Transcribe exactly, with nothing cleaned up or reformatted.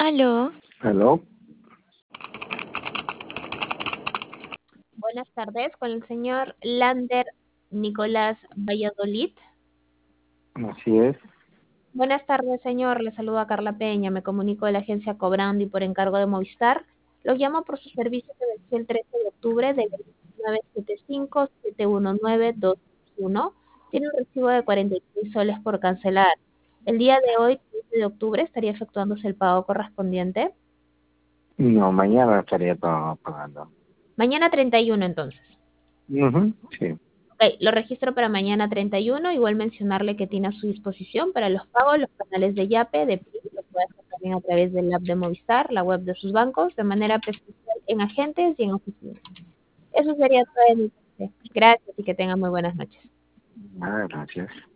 Aló. ¿Aló? Buenas tardes, con el señor Lander Nicolás Valladolid. Así es. Buenas tardes, señor. Le saluda Carla Peña. Me comunico de la agencia Cobrando y por encargo de Movistar. Lo llamo por su servicio que venció el trece de octubre del nueve siete cinco siete uno nueve dos uno. Tiene un recibo de cuarenta y seis soles por cancelar. El día de hoy, trece de octubre, estaría efectuándose el pago correspondiente. No, mañana estaría pa- pagando. Mañana treinta y uno, entonces. Ujú, sí. Ok, lo registro para mañana treinta y uno. Igual mencionarle que tiene a su disposición para los pagos los canales de Yape, de P I, lo puede hacer también a través del app de Movistar, la web de sus bancos, de manera presencial en agentes y en oficinas. Eso sería todo de mi parte. Gracias y que tengan muy buenas noches. Ah, gracias.